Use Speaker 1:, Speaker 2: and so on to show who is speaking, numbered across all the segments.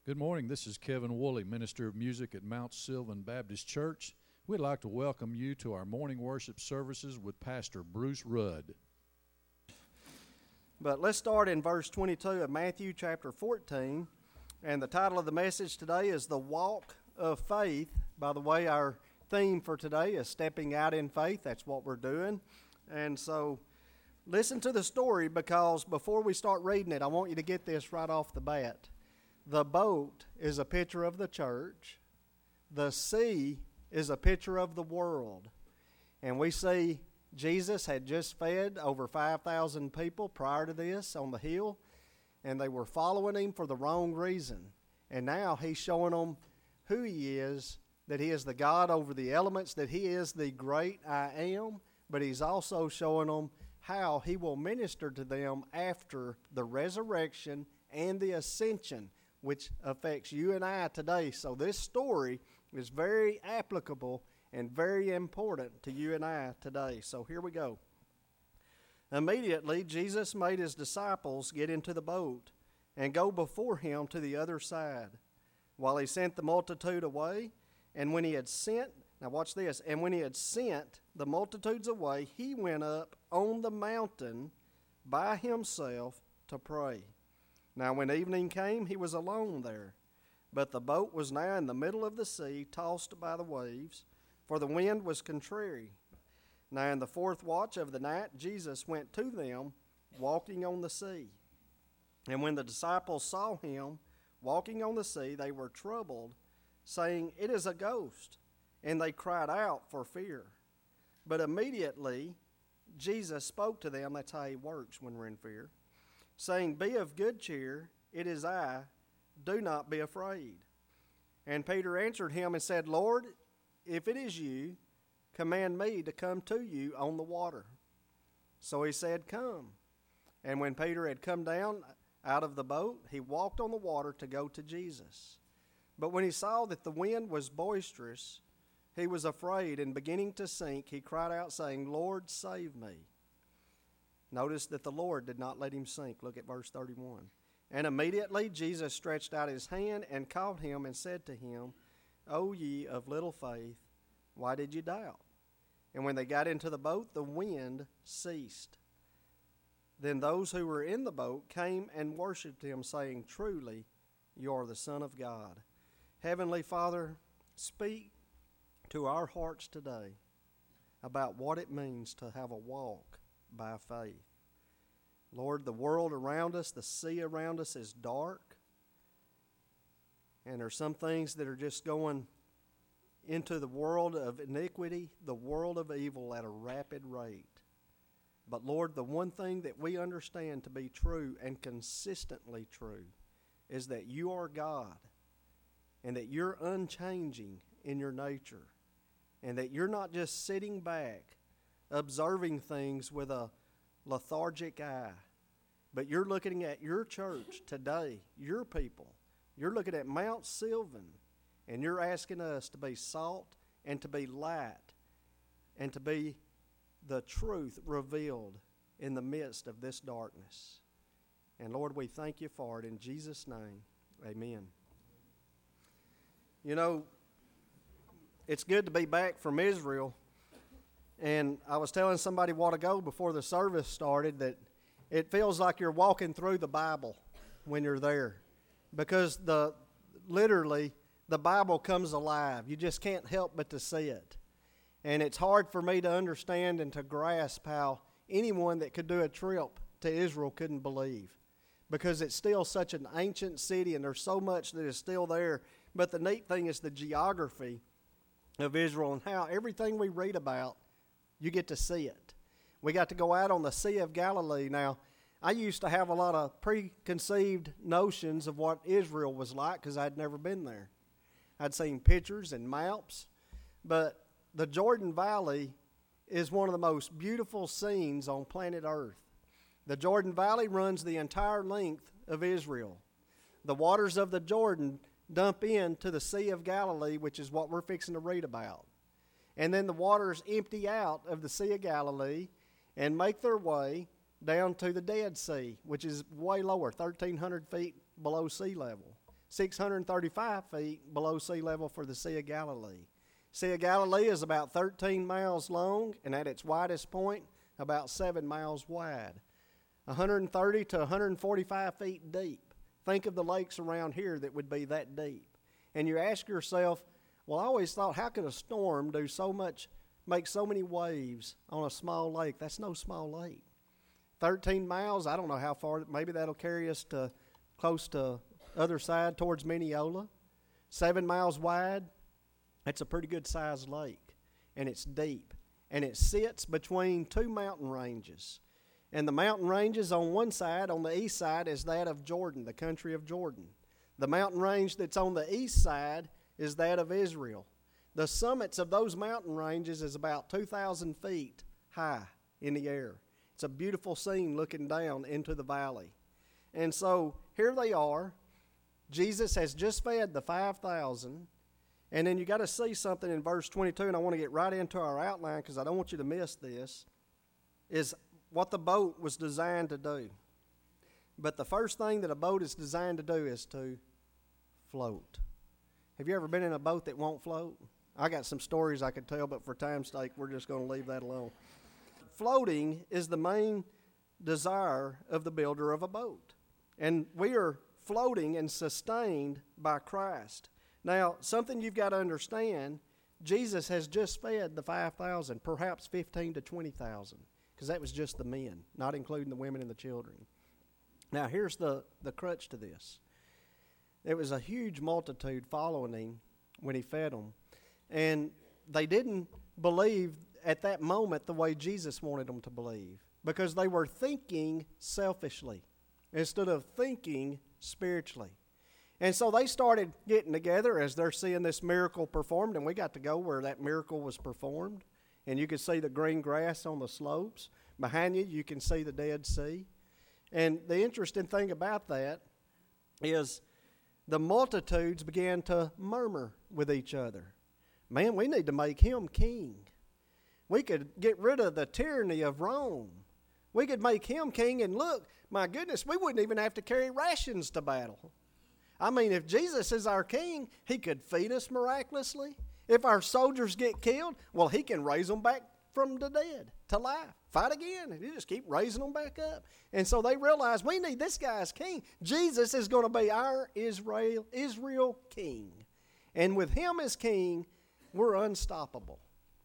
Speaker 1: Good morning. This is Kevin Woolley, Minister of Music at Mount Sylvan Baptist Church. We'd like to welcome you to our morning worship services with Pastor Bruce Rudd.
Speaker 2: But let's start in verse 22 of Matthew chapter 14. And the title of the message today is The Walk of Faith. By the way, our theme for today is Stepping Out in Faith. That's what we're doing. And so listen to the story, because before we start reading it, I want you to get this right off the bat. The boat is a picture of the church. The sea is a picture of the world. And we see Jesus had just fed over 5,000 people prior to this on the hill, and they were following him for the wrong reason. And now he's showing them who he is, that he is the God over the elements, that he is the great I am, but he's also showing them how he will minister to them after the resurrection and the ascension, which affects you and I today. So this story is very applicable and very important to you and I today. So here we go. Immediately, Jesus made his disciples get into the boat and go before him to the other side, while he sent the multitude away. And when he had sent, now watch this, and when he had sent the multitudes away, he went up on the mountain by himself to pray. Now when evening came, he was alone there. But the boat was now in the middle of the sea, tossed by the waves, for the wind was contrary. Now in the fourth watch of the night, Jesus went to them, walking on the sea. And when the disciples saw him walking on the sea, they were troubled, saying, "It is a ghost." And they cried out for fear. But immediately Jesus spoke to them. That's how he works when we're in fear, saying, "Be of good cheer, it is I, do not be afraid." And Peter answered him and said, "Lord, if it is you, command me to come to you on the water." So he said, "Come." And when Peter had come down out of the boat, he walked on the water to go to Jesus. But when he saw that the wind was boisterous, he was afraid, and beginning to sink, he cried out, saying, "Lord, save me." Notice that the Lord did not let him sink. Look at verse 31. And immediately Jesus stretched out his hand and caught him and said to him, "O ye of little faith, why did you doubt?" And when they got into the boat, the wind ceased. Then those who were in the boat came and worshipped him, saying, "Truly, you are the Son of God." Heavenly Father, speak to our hearts today about what it means to have a walk by faith. Lord, the world around us, the sea around us is dark, and there's some things that are just going into the world of iniquity, the world of evil at a rapid rate. But Lord, the one thing that we understand to be true and consistently true is that you are God, and that you're unchanging in your nature, and that you're not just sitting back observing things with a lethargic eye, but you're looking at your church today, your people. You're looking at Mount Sylvan, and you're asking us to be salt and to be light and to be the truth revealed in the midst of this darkness. And Lord, we thank you for it in Jesus' name. Amen. You know, it's good to be back from Israel. And I was telling somebody a while ago before the service started that it feels like you're walking through the Bible when you're there, because literally the Bible comes alive. You just can't help but to see it. And it's hard for me to understand and to grasp how anyone that could do a trip to Israel couldn't believe, because it's still such an ancient city and there's so much that is still there. But the neat thing is the geography of Israel and how everything we read about, you get to see it. We got to go out on the Sea of Galilee. Now, I used to have a lot of preconceived notions of what Israel was like because I'd never been there. I'd seen pictures and maps, but the Jordan Valley is one of the most beautiful scenes on planet Earth. The Jordan Valley runs the entire length of Israel. The waters of the Jordan dump into the Sea of Galilee, which is what we're fixing to read about. And then the waters empty out of the Sea of Galilee and make their way down to the Dead Sea, which is way lower, 1,300 feet below sea level. 635 feet below sea level for the Sea of Galilee. Sea of Galilee is about 13 miles long, and at its widest point, about 7 miles wide. 130 to 145 feet deep. Think of the lakes around here that would be that deep. And you ask yourself, well, I always thought, how could a storm do so much, make so many waves on a small lake? That's no small lake. 13 miles, I don't know how far, maybe that'll carry us to close to other side towards Mineola. 7 miles wide, that's a pretty good sized lake. And it's deep. And it sits between two mountain ranges. And the mountain ranges on one side, on the east side, is that of Jordan, the country of Jordan. The mountain range that's on the east side is that of Israel. The summits of those mountain ranges is about 2,000 feet high in the air. It's a beautiful scene looking down into the valley. And so here they are. Jesus has just fed the 5,000. And then you got to see something in verse 22, and I want to get right into our outline because I don't want you to miss this, is what the boat was designed to do. But the first thing that a boat is designed to do is to float. Have you ever been in a boat that won't float? I got some stories I could tell, but for time's sake, we're just going to leave that alone. Floating is the main desire of the builder of a boat. And we are floating and sustained by Christ. Now, something you've got to understand, Jesus has just fed the 5,000, perhaps 15 to 20,000, because that was just the men, not including the women and the children. Now, here's the crutch to this. There was a huge multitude following him when he fed them, and they didn't believe at that moment the way Jesus wanted them to believe, because they were thinking selfishly instead of thinking spiritually. And so they started getting together as they're seeing this miracle performed, and we got to go where that miracle was performed, and you could see the green grass on the slopes. Behind you, you can see the Dead Sea. And the interesting thing about that is the multitudes began to murmur with each other. Man, we need to make him king. We could get rid of the tyranny of Rome. We could make him king, and look, my goodness, we wouldn't even have to carry rations to battle. I mean, if Jesus is our king, he could feed us miraculously. If our soldiers get killed, well, he can raise them back from the dead to life. Fight again, and he just keep raising them back up. And so they realize we need this guy as king. Jesus is going to be our Israel king. And with him as king, we're unstoppable,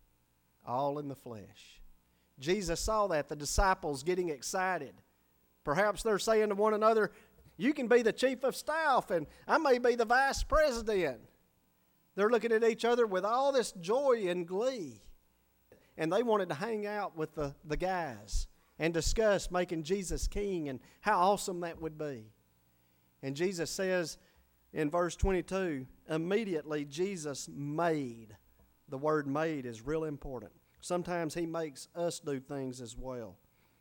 Speaker 2: all in the flesh. Jesus saw that, the disciples getting excited. Perhaps they're saying to one another, you can be the chief of staff, and I may be the vice president. They're looking at each other with all this joy and glee. And they wanted to hang out with the guys and discuss making Jesus king and how awesome that would be. And Jesus says in verse 22, immediately Jesus made. The word made is real important. Sometimes he makes us do things as well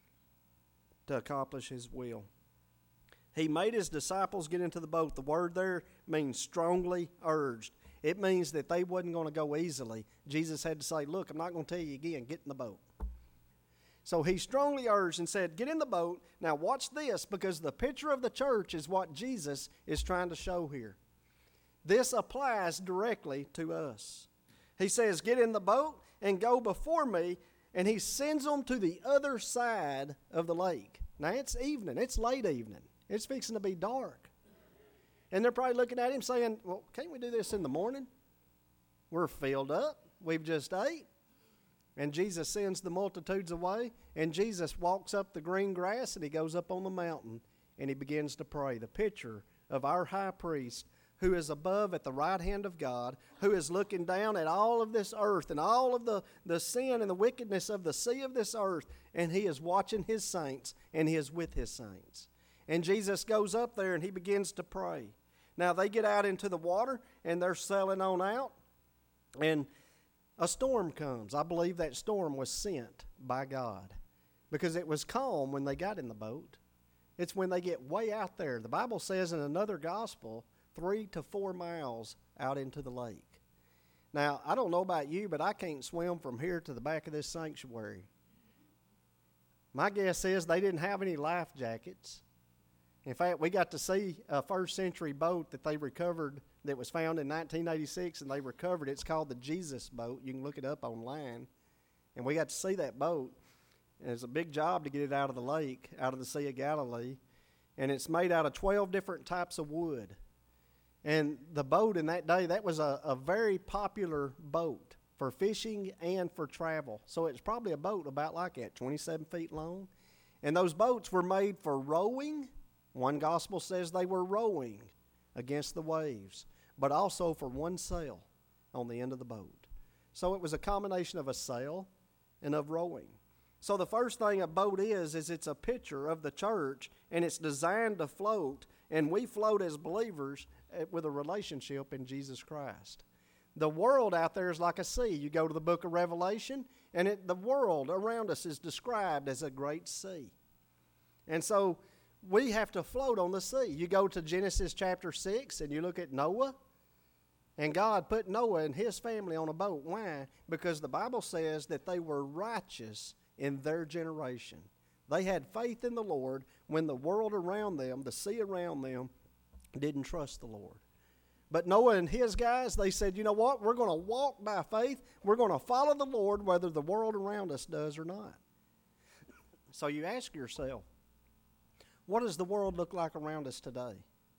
Speaker 2: to accomplish his will. He made his disciples get into the boat. The word there means strongly urged. It means that they wasn't going to go easily. Jesus had to say, look, I'm not going to tell you again, get in the boat. So he strongly urged and said, get in the boat. Now watch this, because the picture of the church is what Jesus is trying to show here. This applies directly to us. He says, get in the boat and go before me, and he sends them to the other side of the lake. Now it's evening. It's late evening. It's fixing to be dark. And they're probably looking at him saying, well, can't we do this in the morning? We're filled up. We've just ate. And Jesus sends the multitudes away. And Jesus walks up the green grass and he goes up on the mountain and he begins to pray. The picture of our high priest who is above at the right hand of God, who is looking down at all of this earth and all of the sin and the wickedness of the sea of this earth. And he is watching his saints and he is with his saints. And Jesus goes up there and he begins to pray. Now they get out into the water and they're sailing on out. And a storm comes. I believe that storm was sent by God because it was calm when they got in the boat. It's when they get way out there. The Bible says in another gospel, 3 to 4 miles out into the lake. Now, I don't know about you, but I can't swim from here to the back of this sanctuary. My guess is they didn't have any life jackets. In fact, we got to see a first century boat that they recovered that was found in 1986, and they recovered. It's called the Jesus boat. You can look it up online. And we got to see that boat. And it's a big job to get it out of the lake, out of the Sea of Galilee. And it's made out of 12 different types of wood. And the boat in that day, that was a very popular boat for fishing and for travel. So it's probably a boat about like that, 27 feet long. And those boats were made for rowing. One gospel says they were rowing against the waves, but also for one sail on the end of the boat. So it was a combination of a sail and of rowing. So the first thing a boat is it's a picture of the church, and it's designed to float, and we float as believers with a relationship in Jesus Christ. The world out there is like a sea. You go to the book of Revelation, and the world around us is described as a great sea. And so we have to float on the sea. You go to Genesis chapter 6, and you look at Noah, and God put Noah and his family on a boat. Why? Because the Bible says that they were righteous in their generation. They had faith in the Lord when the world around them, the sea around them, didn't trust the Lord. But Noah and his guys, they said, you know what? We're going to walk by faith. We're going to follow the Lord whether the world around us does or not. So you ask yourself, what does the world look like around us today?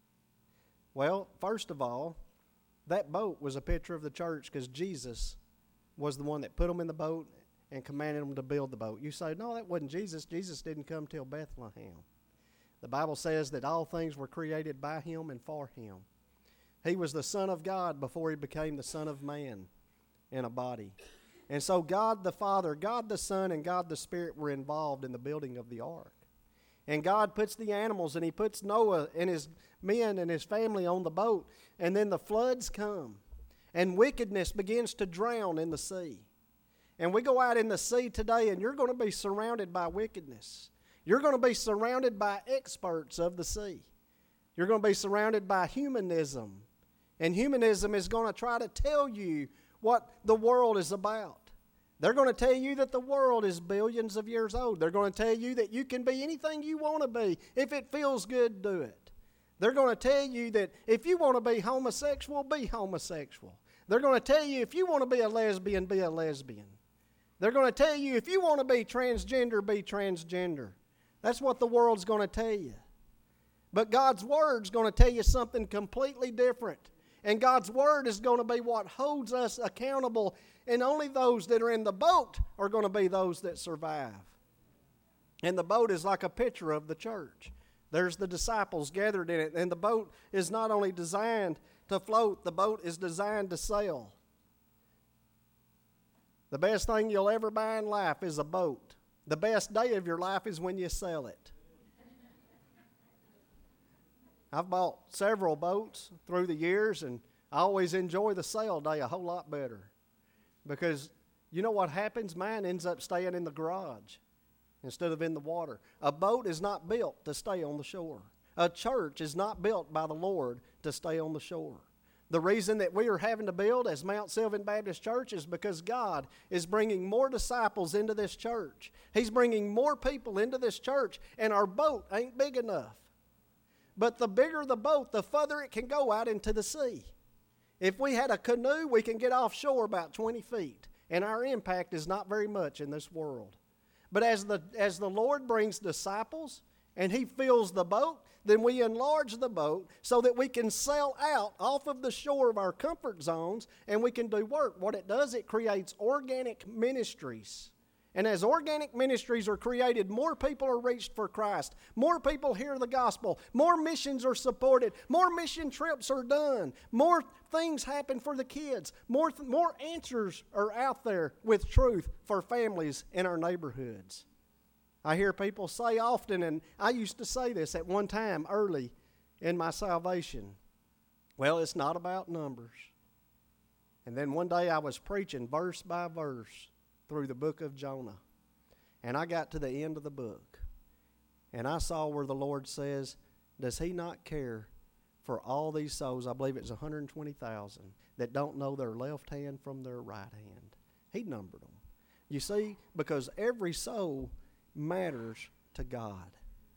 Speaker 2: Well, first of all, that boat was a picture of the church because Jesus was the one that put them in the boat and commanded them to build the boat. You say, no, that wasn't Jesus. Jesus didn't come till Bethlehem. The Bible says that all things were created by him and for him. He was the Son of God before he became the Son of Man in a body. And so God the Father, God the Son, and God the Spirit were involved in the building of the ark. And God puts the animals, and he puts Noah and his men and his family on the boat. And then the floods come, and wickedness begins to drown in the sea. And we go out in the sea today, and you're going to be surrounded by wickedness. You're going to be surrounded by experts of the sea. You're going to be surrounded by humanism. And humanism is going to try to tell you what the world is about. They're going to tell you that the world is billions of years old. They're going to tell you that you can be anything you want to be. If it feels good, do it. They're going to tell you that if you want to be homosexual, be homosexual. They're going to tell you if you want to be a lesbian, be a lesbian. They're going to tell you if you want to be transgender, be transgender. That's what the world's going to tell you. But God's Word's going to tell you something completely different. And God's Word is going to be what holds us accountable, and only those that are in the boat are going to be those that survive. And the boat is like a picture of the church. There's the disciples gathered in it, and the boat is not only designed to float, the boat is designed to sail. The best thing you'll ever buy in life is a boat. The best day of your life is when you sell it. I've bought several boats through the years, and I always enjoy the sale day a whole lot better. Because you know what happens? Mine ends up staying in the garage instead of in the water. A boat is not built to stay on the shore. A church is not built by the Lord to stay on the shore. The reason that we are having to build as Mount Sylvan Baptist Church is because God is bringing more disciples into this church. He's bringing more people into this church, and our boat ain't big enough. But the bigger the boat, the further it can go out into the sea. If we had a canoe, we can get offshore about 20 feet, and our impact is not very much in this world. But as the Lord brings disciples and he fills the boat, then we enlarge the boat so that we can sail out off of the shore of our comfort zones and we can do work. What it does, it creates organic ministries. And as organic ministries are created, more people are reached for Christ. More people hear the gospel. More missions are supported. More mission trips are done. More things happen for the kids. More answers are out there with truth for families in our neighborhoods. I hear people say often, and I used to say this at one time early in my salvation, well, it's not about numbers. And then one day I was preaching verse by verse through the book of Jonah. And I got to the end of the book. And I saw where the Lord says, does he not care for all these souls? I believe it's 120,000 that don't know their left hand from their right hand. He numbered them. You see, because every soul matters to God.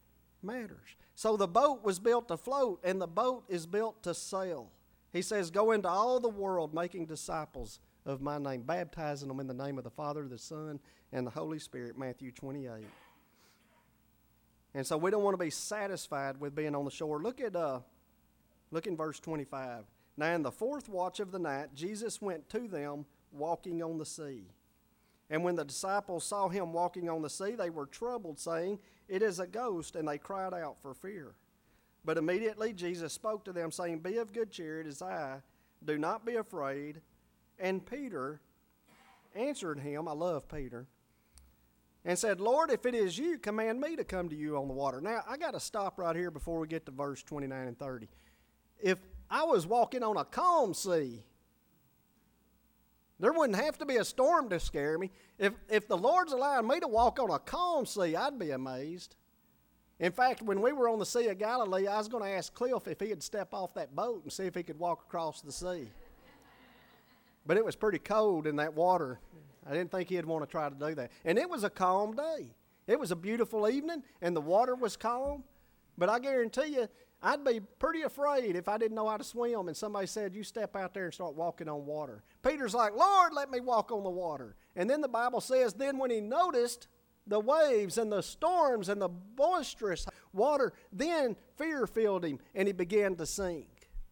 Speaker 2: matters. So the boat was built to float, and the boat is built to sail. He says, go into all the world, making disciples of my name, baptizing them in the name of the Father, the Son, and the Holy Spirit, Matthew 28. And so we don't want to be satisfied with being on the shore. Look in verse 25. Now in the fourth watch of the night, Jesus went to them walking on the sea. And when the disciples saw him walking on the sea, they were troubled, saying, it is a ghost, and they cried out for fear. But immediately Jesus spoke to them, saying, be of good cheer, it is I, do not be afraid. And Peter answered him, I love Peter, and said, Lord, if it is you, command me to come to you on the water. Now, I got to stop right here before we get to verse 29 and 30. If I was walking on a calm sea, there wouldn't have to be a storm to scare me. If the Lord's allowing me to walk on a calm sea, I'd be amazed. In fact, when we were on the Sea of Galilee, I was going to ask Cliff if he'd step off that boat and see if he could walk across the sea. But it was pretty cold in that water. I didn't think he'd want to try to do that. And it was a calm day. It was a beautiful evening, and the water was calm. But I guarantee you, I'd be pretty afraid if I didn't know how to swim and somebody said, you step out there and start walking on water. Peter's like, Lord, let me walk on the water. And then the Bible says, then when he noticed the waves and the storms and the boisterous water, then fear filled him and he began to sink.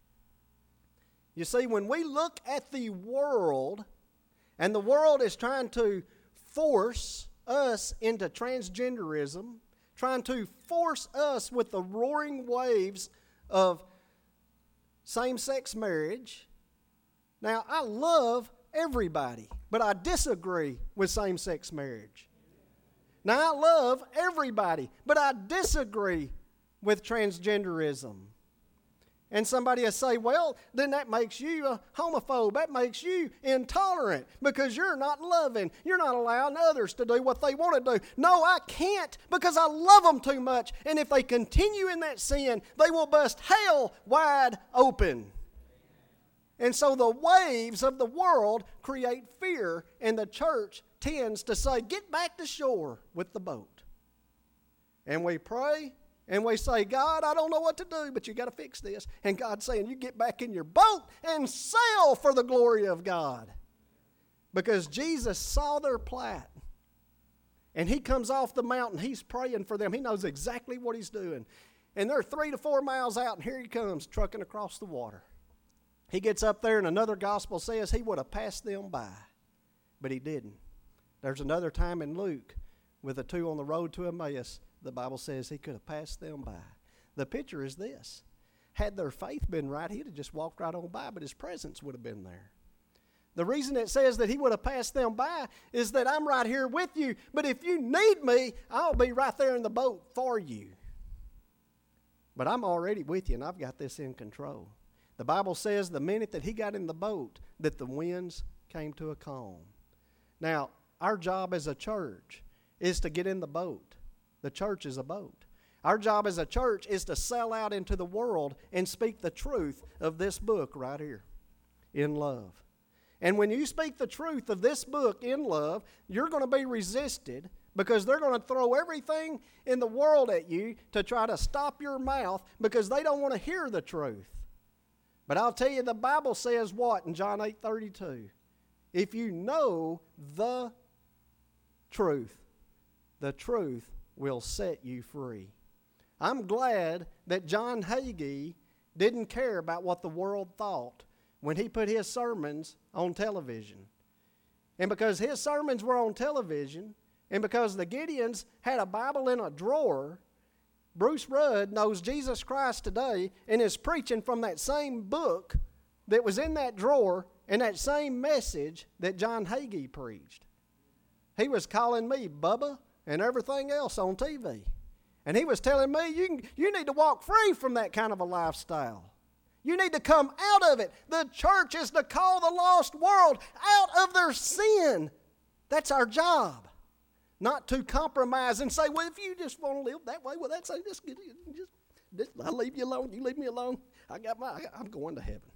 Speaker 2: You see, when we look at the world, and the world is trying to force us into transgenderism, trying to force us with the roaring waves of same-sex marriage. Now, I love everybody, but I disagree with same-sex marriage. Now, I love everybody, but I disagree with transgenderism. And somebody will say, well, then that makes you a homophobe. That makes you intolerant because you're not loving. You're not allowing others to do what they want to do. No, I can't because I love them too much. And if they continue in that sin, they will bust hell wide open. And so the waves of the world create fear, and the church tends to say, get back to shore with the boat. And we pray. And we say, God, I don't know what to do, but you got to fix this. And God's saying, you get back in your boat and sail for the glory of God. Because Jesus saw their plight. And he comes off the mountain. He's praying for them. He knows exactly what he's doing. And they're 3 to 4 miles out, and here he comes trucking across the water. He gets up there, and another gospel says he would have passed them by. But he didn't. There's another time in Luke with the two on the road to Emmaus. The Bible says he could have passed them by. The picture is this. Had their faith been right, he'd have just walked right on by, but his presence would have been there. The reason it says that he would have passed them by is that I'm right here with you, but if you need me, I'll be right there in the boat for you. But I'm already with you, and I've got this in control. The Bible says the minute that he got in the boat, that the winds came to a calm. Now, our job as a church is to get in the boat. The church is a boat. Our job as a church is to sell out into the world and speak the truth of this book right here, in love. And when you speak the truth of this book in love, you're going to be resisted because they're going to throw everything in the world at you to try to stop your mouth because they don't want to hear the truth. But I'll tell you, the Bible says what in John 8:32? If you know the truth will set you free. I'm glad that John Hagee didn't care about what the world thought when he put his sermons on television. And because his sermons were on television, and because the Gideons had a Bible in a drawer, Bruce Rudd knows Jesus Christ today and is preaching from that same book that was in that drawer and that same message that John Hagee preached. He was calling me Bubba and everything else on TV. And he was telling me, you need to walk free from that kind of a lifestyle. You need to come out of it. The church is to call the lost world out of their sin. That's our job. Not to compromise and say, well, if you just want to live that way, well, that's just I'll leave you alone. You leave me alone. I'm going to heaven.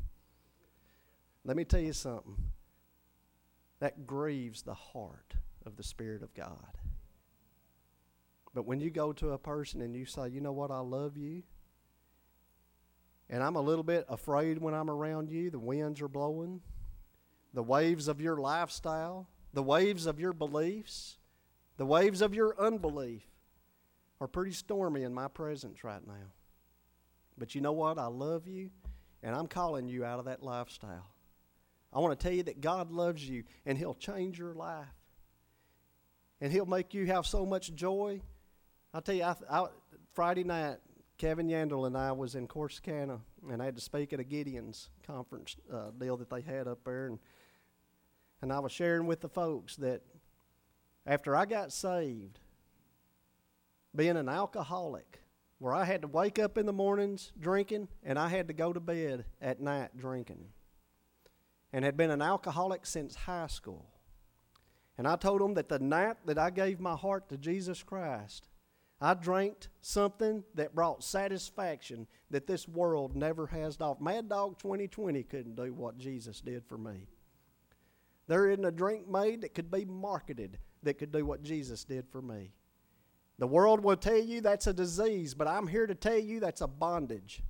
Speaker 2: Let me tell you something. That grieves the heart of the Spirit of God. But when you go to a person and you say, you know what, I love you, and I'm a little bit afraid when I'm around you, the winds are blowing, the waves of your lifestyle, the waves of your beliefs, the waves of your unbelief are pretty stormy in my presence right now. But you know what? I love you, and I'm calling you out of that lifestyle. I want to tell you that God loves you, and He'll change your life. And He'll make you have so much joy. I'll tell you, Friday night, Kevin Yandel and I was in Corsicana, and I had to speak at a Gideon's conference deal that they had up there. And I was sharing with the folks that after I got saved, being an alcoholic, where I had to wake up in the mornings drinking and I had to go to bed at night drinking, and had been an alcoholic since high school. And I told them that the night that I gave my heart to Jesus Christ, I drank something that brought satisfaction that this world never has to offer. Mad Dog 2020 couldn't do what Jesus did for me. There isn't a drink made that could be marketed that could do what Jesus did for me. The world will tell you that's a disease, but I'm here to tell you that's a bondage.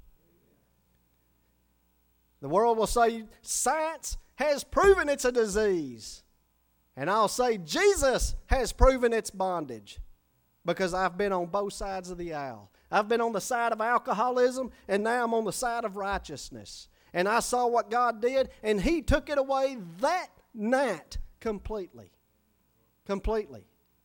Speaker 2: The world will say science has proven it's a disease. And I'll say Jesus has proven it's bondage, because I've been on both sides of the aisle. I've been on the side of alcoholism, and now I'm on the side of righteousness. And I saw what God did, and He took it away that night completely. Completely.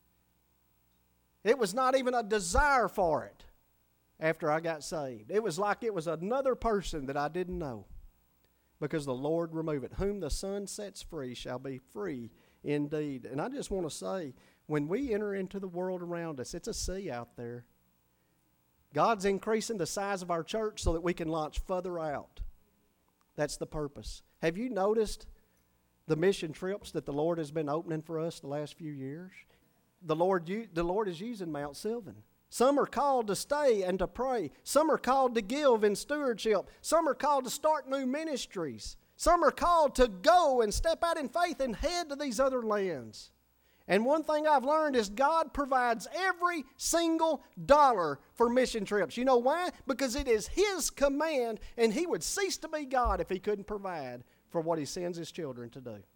Speaker 2: It was not even a desire for it after I got saved. It was like it was another person that I didn't know, because the Lord removed it. Whom the Son sets free shall be free indeed. And I just want to say, when we enter into the world around us, it's a sea out there. God's increasing the size of our church so that we can launch further out. That's the purpose. Have you noticed the mission trips that the Lord has been opening for us the last few years? The Lord is using Mount Sylvan. Some are called to stay and to pray. Some are called to give in stewardship. Some are called to start new ministries. Some are called to go and step out in faith and head to these other lands. And one thing I've learned is God provides every single dollar for mission trips. You know why? Because it is His command, and He would cease to be God if He couldn't provide for what He sends His children to do.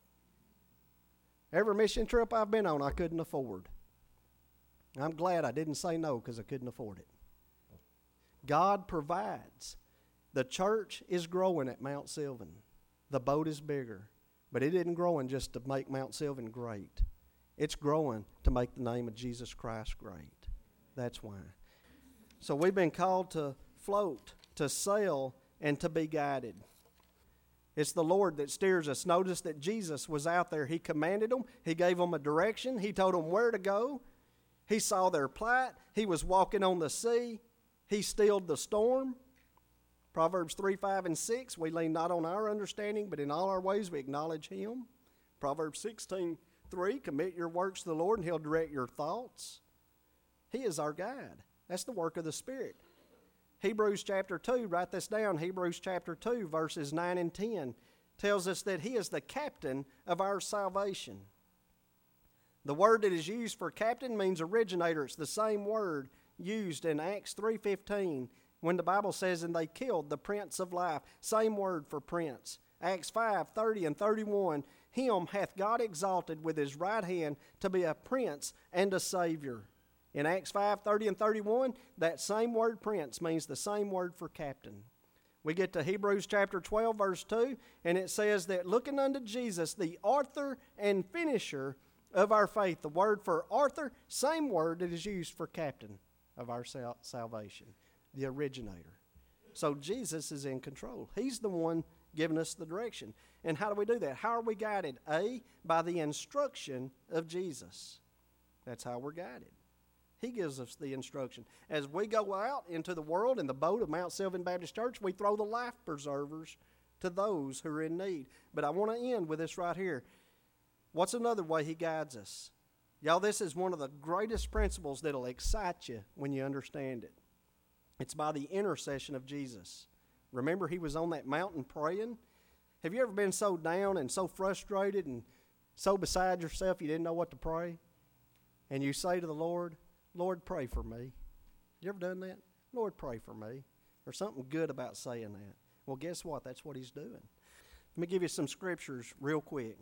Speaker 2: Every mission trip I've been on, I couldn't afford. I'm glad I didn't say no, because I couldn't afford it. God provides. The church is growing at Mount Sylvan. The boat is bigger. But it isn't growing just to make Mount Sylvan great. It's growing to make the name of Jesus Christ great. That's why. So we've been called to float, to sail, and to be guided. It's the Lord that steers us. Notice that Jesus was out there. He commanded them. He gave them a direction. He told them where to go. He saw their plight. He was walking on the sea. He stilled the storm. Proverbs 3, 5, and 6, we lean not on our understanding, but in all our ways we acknowledge Him. Proverbs 16:3, commit your works to the Lord, and He'll direct your thoughts. He is our guide. That's the work of the Spirit. Hebrews chapter 2, write this down. Hebrews chapter 2, verses 9 and 10 tells us that He is the captain of our salvation. The word that is used for captain means originator. It's the same word used in Acts 3:15 when the Bible says, and they killed the Prince of Life. Same word for prince. Acts 5:30 and 31, Him hath God exalted with His right hand to be a prince and a Savior. In Acts 5:30 and 31, that same word prince means the same word for captain. We get to Hebrews chapter 12, verse 2, and it says that looking unto Jesus, the author and finisher of our faith. The word for author, same word that is used for captain of our salvation, the originator. So Jesus is in control. He's the one giving us the direction. And how do we do that? How are we guided? A, by the instruction of Jesus. That's how we're guided. He gives us the instruction. As we go out into the world in the boat of Mount Sylvan Baptist Church, we throw the life preservers to those who are in need. But I want to end with this right here. What's another way He guides us? Y'all, this is one of the greatest principles that'll excite you when you understand it. It's by the intercession of Jesus. Remember, He was on that mountain praying? Have you ever been so down and so frustrated and so beside yourself you didn't know what to pray? And you say to the Lord, Lord, pray for me. You ever done that? Lord, pray for me. There's something good about saying that. Well, guess what? That's what he's doing. Let me give you some scriptures real quick.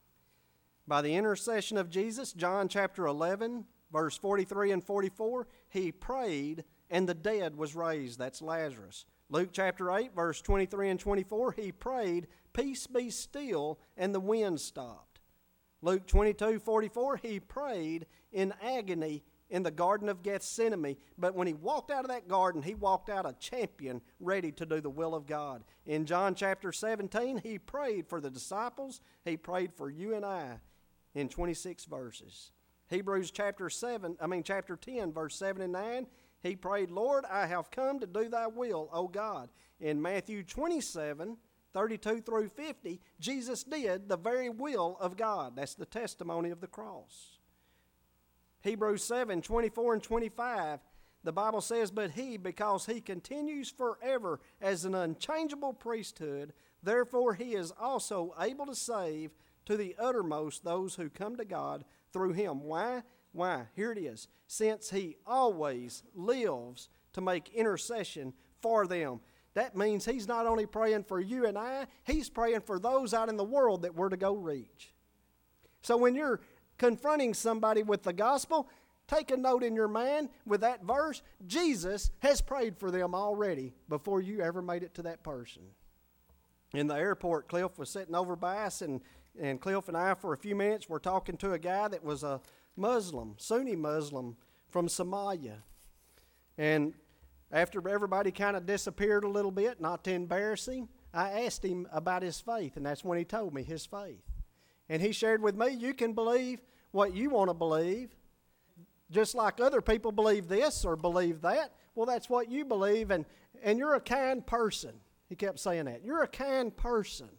Speaker 2: By the intercession of Jesus, John chapter 11, verse 43 and 44, he prayed and the dead was raised. That's Lazarus. Luke chapter 8, verse 23 and 24, he prayed, peace be still, and the wind stopped. Luke 22:44, he prayed in agony in the Garden of Gethsemane. But when he walked out of that garden, he walked out a champion ready to do the will of God. In John chapter 17, he prayed for the disciples. He prayed for you and I in 26 verses. Hebrews chapter 10, verse 7 and 9, he prayed, Lord, I have come to do thy will, O God. In Matthew 27, 32 through 50, Jesus did the very will of God. That's the testimony of the cross. Hebrews 7, 24 and 25, the Bible says, but he, because he continues forever as an unchangeable priesthood, therefore he is also able to save to the uttermost those who come to God through him. Why? Why? Here it is. Since he always lives to make intercession for them. That means he's not only praying for you and I, he's praying for those out in the world that we're to go reach. So when you're confronting somebody with the gospel, take a note in your mind with that verse. Jesus has prayed for them already before you ever made it to that person. In the airport, Cliff was sitting over by us, and Cliff and I, for a few minutes, were talking to a guy that was a Muslim, Sunni Muslim from Somalia. And after everybody kind of disappeared a little bit, not to embarrass him, I asked him about his faith, and that's when he told me his faith. And he shared with me, you can believe what you want to believe, just like other people believe this or believe that. Well, that's what you believe, and you're a kind person. He kept saying that. You're a kind person.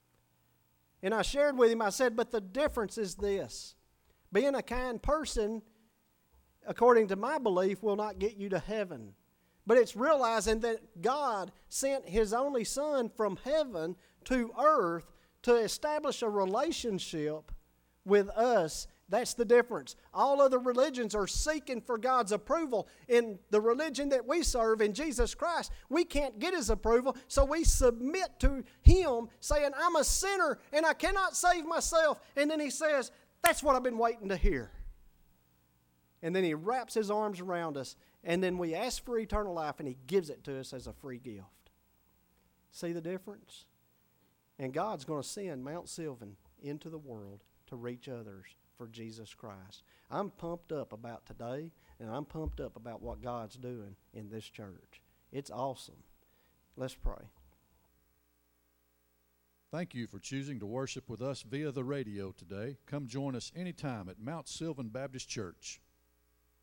Speaker 2: And I shared with him, I said, but the difference is this. Being a kind person, according to my belief, will not get you to heaven. But it's realizing that God sent his only Son from heaven to earth to establish a relationship with us. That's the difference. All other religions are seeking for God's approval. In the religion that we serve, in Jesus Christ, we can't get his approval, so we submit to him, saying, I'm a sinner and I cannot save myself. And then he says, that's what I've been waiting to hear. And then he wraps his arms around us, and then we ask for eternal life, and he gives it to us as a free gift. See the difference? And God's going to send Mount Sylvan into the world to reach others for Jesus Christ. I'm pumped up about today, and I'm pumped up about what God's doing in this church. It's awesome. Let's pray.
Speaker 1: Thank you for choosing to worship with us via the radio today. Come join us anytime at Mount Sylvan Baptist Church.